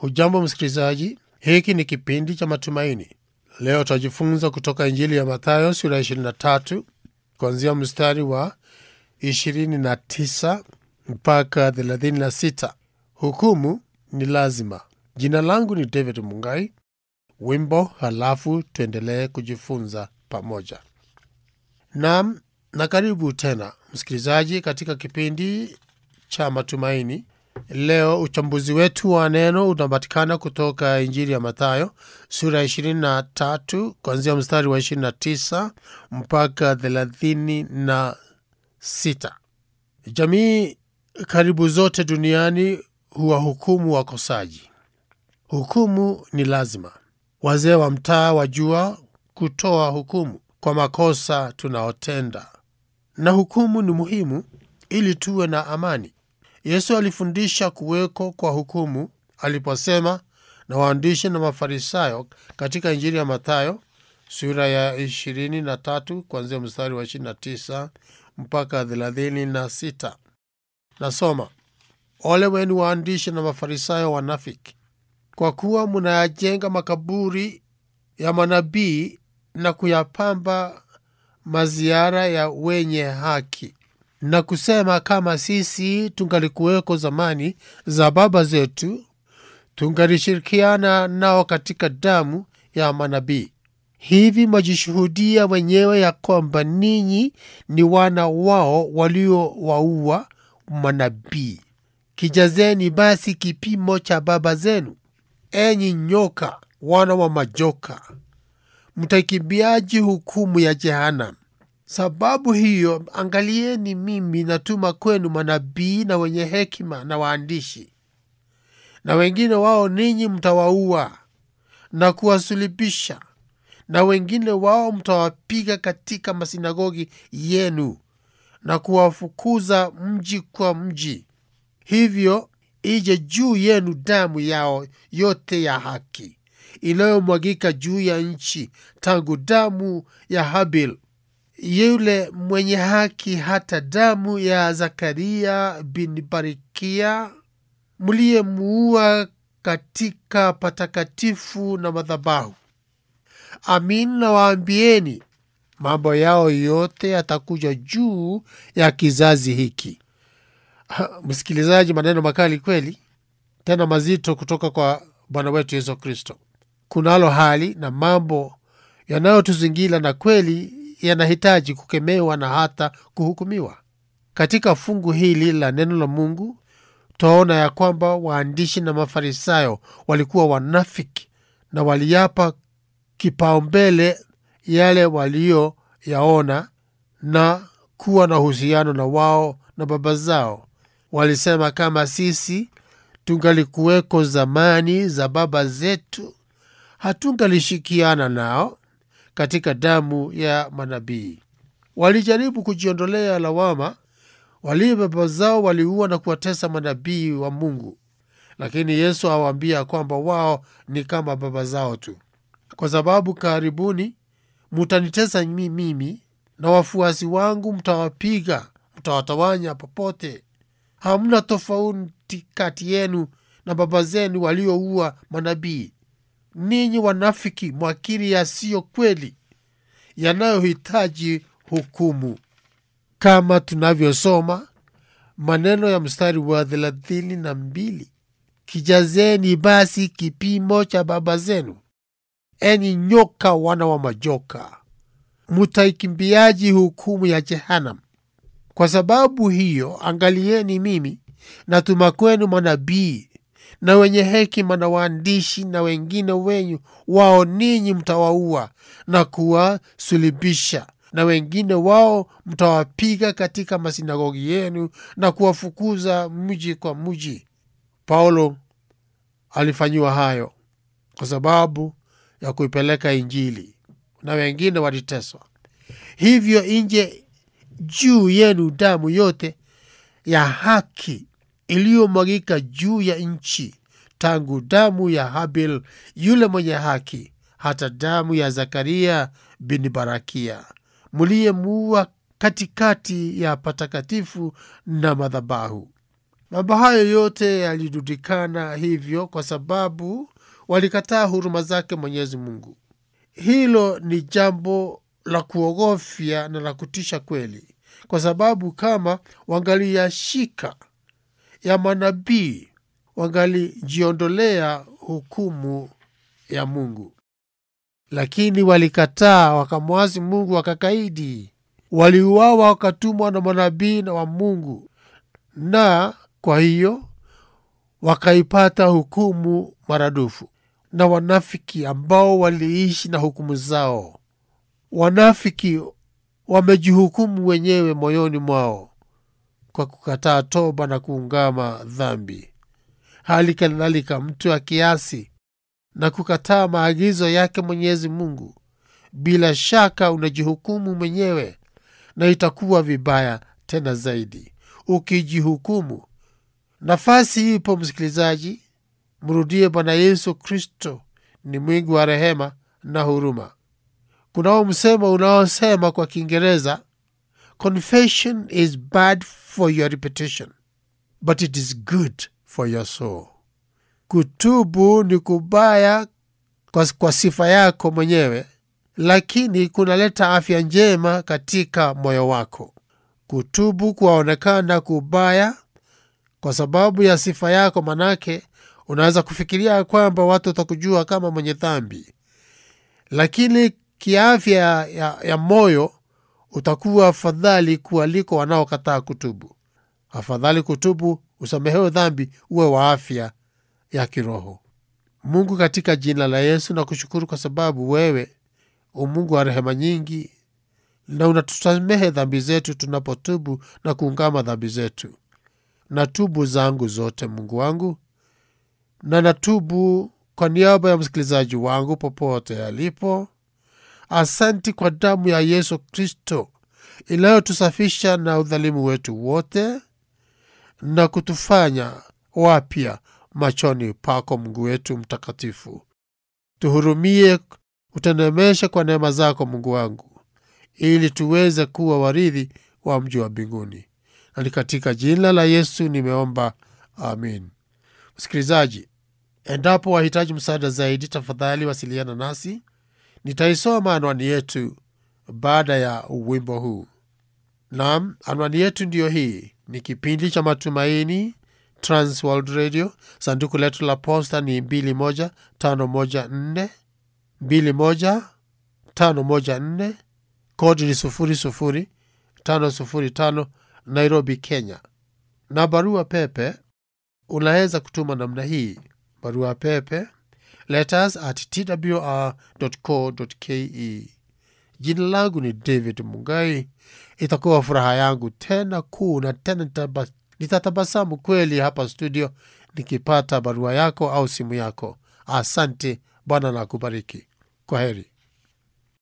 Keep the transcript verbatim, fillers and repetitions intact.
Hujambo msikilizaji, hiki ni kipindi cha matumaini. Leo tutajifunza kutoka Injili ya Mathayo sura ishirini na tatu kuanzia mstari wa ishirini na tisa mpaka thelathini na sita. Hukumu ni lazima. Jina langu ni David Mungai. Wimbo halafu tuendelee kujifunza pamoja. Naam, na karibu tena msikilizaji katika kipindi cha matumaini. Leo uchambuzi wetu wa neno unapatikana kutoka Injili ya Mathayo sura ishirini na tatu kuanzia mstari wa ishirini na tisa mpaka thelathini na sita. Jamii karibu zote duniani huwahukumu wakosaji. Hukumu ni lazima. Wazee wa mtaa wajua kutoa hukumu kwa makosa tunaotenda, na hukumu ni muhimu ili tuwe na amani. Yesu alifundisha kuweko kwa hukumu aliposema na waandishi na Mafarisayo katika Injili ya Mathayo sura ya ishirini na tatu kuanzia mstari wa ishirini na tisa mpaka thelathini na sita. Nasoma: Ole wenu waandishi na Mafarisayo wanafiki, kwa kuwa mnayajenga makaburi ya manabii na kuyapamba maziara ya wenye haki, na kusema kama sisi tungalikuweko zamani za baba zetu, tungalishirikiana nao katika damu ya manabii. Hivi majishuhudia wenyewe ya kwamba ninyi ni wana wao waliowaua manabii. Kijazeni basi kipimo cha baba zenu, enyi nyoka, wana wa majoka, mtakimbiaji hukumu ya jehanamu. Sababu hiyo, angalieni, mimi natuma kwenu manabii na wenye hekima na waandishi, na wengine wao ninyi mtawaua na kuwasulubisha, na wengine wao mtawapiga katika masinagogi yenu na kuwafukuza mji kwa mji. Hivyo ije juu yenu damu yao yote ya haki inayomwagika juu ya nchi, tangu damu ya Habil yule mwenye haki hata damu ya Zakaria bin Barakia mliyemuua katika patakatifu na madhabahu. Amin, nawaambieni, mambo yao yote yatakuja juu ya kizazi hiki. Msikilizaji, maneno makali kweli, tena mazito kutoka kwa Bwana wetu Yesu Kristo. Kunalo hali na mambo yanayotuzingira na kweli yanahitaji kukemewa na hata kuhukumiwa. Katika fungu hili la neno la Mungu tunaona ya kwamba waandishi na Mafarisayo walikuwa wanafiki na waliapa kipaumbele yale walio yaona na kuwa na uhusiano na wao na baba zao. Walisema kama sisi tungalikuweko zamani za baba zetu, hatungalishikiana nao katika damu ya manabii. Walijaribu kujiondolea lawama wali baba zao waliua na kuwatesa manabii wa Mungu, lakini Yesu awaambia kwamba wao ni kama baba zao tu. Kwa sababu karibuni mtanitesa mimi na wafuasi wangu mtawapiga, mtawatawanya popote. Hamna tofauti kati yenu na baba zenu walioua manabii. Ninyi wanafiki, mwakiri yasiyo kweli yanayohitaji hukumu. Kama tunavyosoma maneno ya mstari wa thelathini na mbili: Kijazeni basi kipimo cha baba zenu, enyi nyoka, wana wa majoka, mtaikimbiaji hukumu ya jehanamu. Kwa sababu hiyo, angalieni, mimi natuma kwenu manabii na wenye hekima na waandishi, na wengine wenyu wao ninyi mtawaua na kuwasulubisha, na wengine wao mtawapiga katika masinagogi yenu na kuwafukuza mji kwa mji. Paulo alifanyiwa hayo kwa sababu ya kuipeleka Injili, na wengine waliteswa. Hivyo inje juu yenu damu yote ya haki iliyomwagika juu ya nchi, tangu damu ya Habil yule mwenye haki hata damu ya Zakaria bin Barakia mliyemuua katikati ya patakatifu na madhabahu. Mambo hayo yote yalirudikana hivyo kwa sababu walikataa huruma zake Mwenyezi Mungu. Hilo ni jambo la kuogofya na la kutisha kweli, kwa sababu kama wangaliyashika ya manabii, wangalijiondolea hukumu ya Mungu. Lakini walikataa, wakamwasi Mungu, wakakaidi. Waliuawa, wakatumwa na manabii na wa Mungu, na kwa hiyo wakaipata hukumu maradufu. Na wanafiki ambao waliishi na hukumu zao, wanafiki wamejihukumu wenyewe moyoni mwao kwa kukataa toba na kuungama dhambi. Hali kadhalika mtu akiasi na kukataa maagizo yake Mwenyezi Mungu, bila shaka unajihukumu mwenyewe, na itakuwa vibaya tena zaidi ukijihukumu. Nafasi ipo msikilizaji, mrudie Bwana Yesu Kristo, ni mwingi wa rehema na huruma. Kunao msemo unaosema kwa Kiingereza, confession is bad for your reputation, but it is good for your soul. Kutubu ni kubaya kwa, kwa sifa yako mwenyewe, lakini kunaleta afya njema katika moyo wako. Kutubu kuonekana kubaya kwa sababu ya sifa yako, manake unaweza kufikiria kwamba watu watakujua kama mwenye dhambi, lakini kiafya ya, ya, ya moyo utakuwa afadhali kuliko wanaokataa kutubu. Afadhali kutubu, usamehewe dhambi, uwe wa afya ya kiroho. Mungu, katika jina la Yesu na kushukuru kwa sababu wewe umungu wa rehema nyingi, na unatusamehe dhambi zetu tunapotubu na kuungama dhambi zetu. Natubu zangu zote Mungu wangu, na natubu kwa niaba ya msikilizaji wangu popote alipo. Asante kwa damu ya Yesu Kristo inayotusafisha na udhalimu wetu wote na kutufanya wapya machoni pako Mungu wetu mtakatifu. Tuhurumie, utenemeshe kwa neema zako Mungu wangu, ili tuweze kuwa warithi wa mji wa mbinguni. Na katika jina la Yesu nimeomba, amin. Msikilizaji, endapo wahitaji msaada zaidi, tafadhali wasiliana nasi. Nitaisoma anwani yetu baada ya wimbo huu. Naam, anwani yetu ndiyo hii. Ni kipindi cha Matumaini, Trans World Radio. Sanduku letu la posta ni mbili moja tano moja nne, mbili moja tano moja nne, kodi ni sufuri sufuri tano sufuri tano, Nairobi, Kenya. Na barua pepe unaweza kutuma namna hii. Barua pepe, letters at t w r dot co dot ke. Jina langu ni David Mungai. Itakuwa furaha yangu tena kuu na tena nitatabasamu kweli hapa studio nikipata barua yako au simu yako. Asante, Bwana na kubariki. Kwaheri.